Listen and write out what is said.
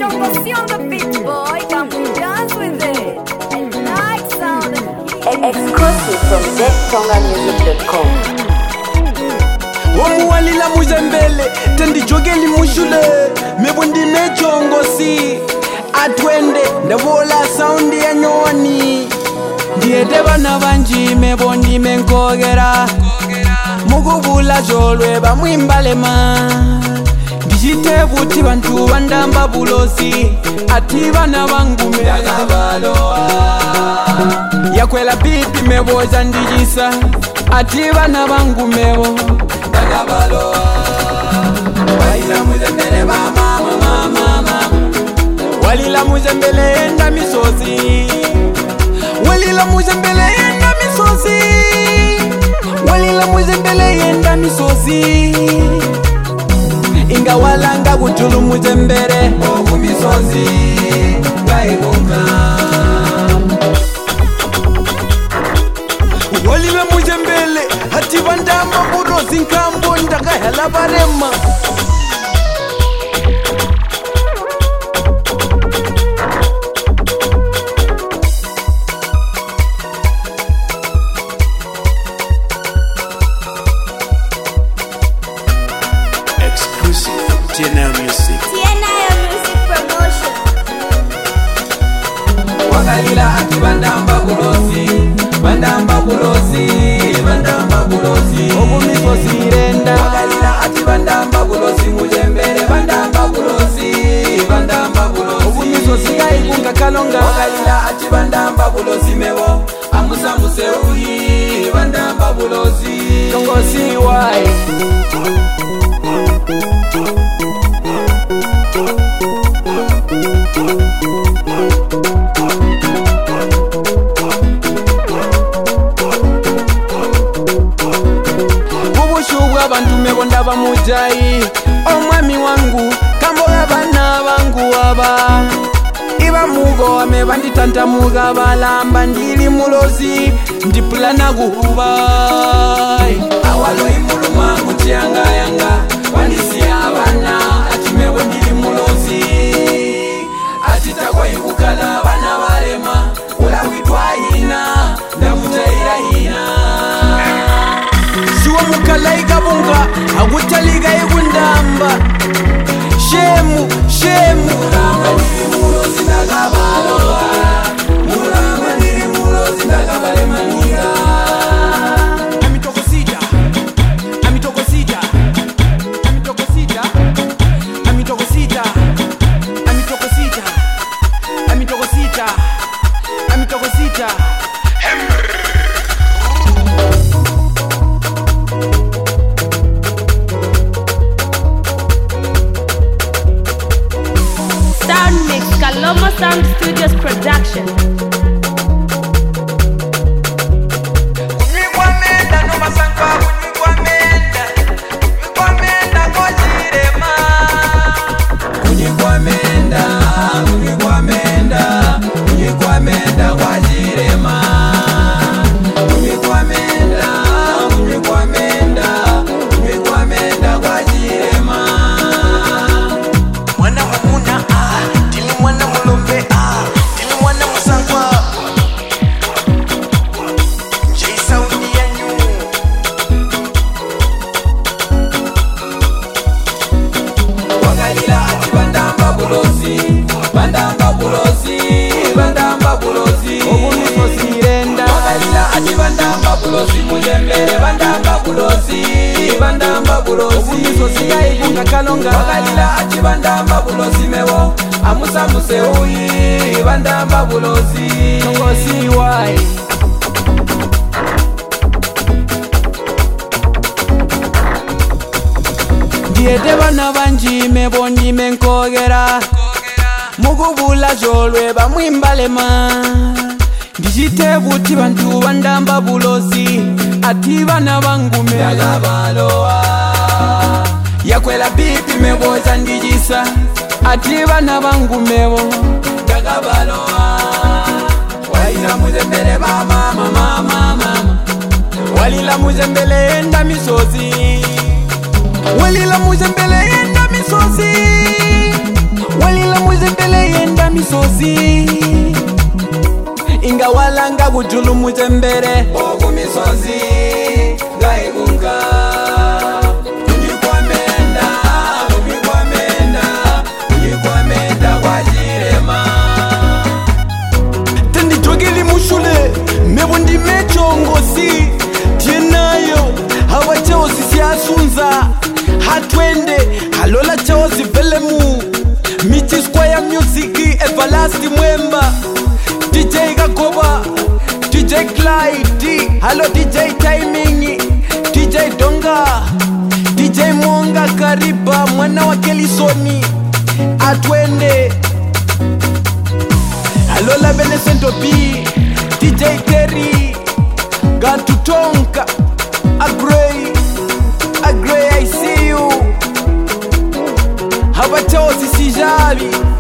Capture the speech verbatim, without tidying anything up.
Exclusive from Z Tonga Music dot com. Omuwalila muzembele tendi jogeli mushule mebundi mechongosi atwende ndabola soundi ya nyoni ndiete bana banji mebondi menkogera mugubula jolwe bamwimbalema ndijite buti bantu bandamba bulosi ati bana bangume yagabaloa yakwela pipi meboza ndijisa ati bana bangumebo yagabaloa walila muzembele mama mama mama walila muzembele enda misozi walila muzembele enda misozi walila muzembele enda misozi inga walanga kutulu muzembele oku misozi ngaikunga walila muzembele hati bandamba burozi nkambo ndaka hela barema T N A Music. T N A Music Promotion. Wakalila ati bandamba bulozi, bandamba bulozi, bandamba bulozi. Obu misozi renda. Wakalila ati bandamba bulozi mujembele, bandamba bulozi, bandamba bulozi. Obu misozi kaikunga kalonga. Wakalila ati bandamba bulozi mewo, amusa museuhi, bandamba bulozi. Tongosi wai. Abantu mebonda bamujayi omwami wangu kamboya bana bangu aba iba mugo ame banditanta muga balamba ndili mulozi ndipulana guhuba awalo imuluma mutianga yanga wandisi abana atimewe ndili mulozi atitakwa ikukala bana balema ulawitwa hina ndamutaira hina siwa mukalaika bunga agutaliga igundamba shemu shemu muramba ndiri mulozi ndagabaloa muramba ndiri mulozi ndagabalemaniga amitokosija amitokosija amitokosija amitokosija amitokosija amitokosija amitokosija Kalomo Sound Studios Production. bandamba bulozi bandamba bulozi obu misozi renda wakalila ati bandamba bulozi mujembele bandamba bulozi bandamba bulozi obu misozi kaikunga kalonga wakalila ati bandamba bulozi mewo amusa museuhi bandamba bulozi tongosi wai ndiete bana banji mebondi menkogera mugubula jolwe bamwimbalema ndijite buti bantu bandamba bulozi ati bana bangume yagabaloa yakwela pipi meboza ndijisa ati bana bangumebo yagabaloa walila muzembele mama mama mama walila muzembele enda misozi walila muzembele enda misozi walila muzembele mutembere okumisozi ngaikunga kunyikwamenda kunyikwamenda kunyikwamenda kwa chirema tenditokeli mushule mevo ndimechongosi tienayo hawa cheosi siasunza hatwende halola cheosi velemu Michi Square Music Everlasting Mwemba D J Gakoba D J Clyde Hello D J Timing D J Donga D J Monga Kariba mwana wa Kelisoni atwende Hello la Benesento B D J Terry Gatutonka Agrey Agrey I see you Habachozi sijabi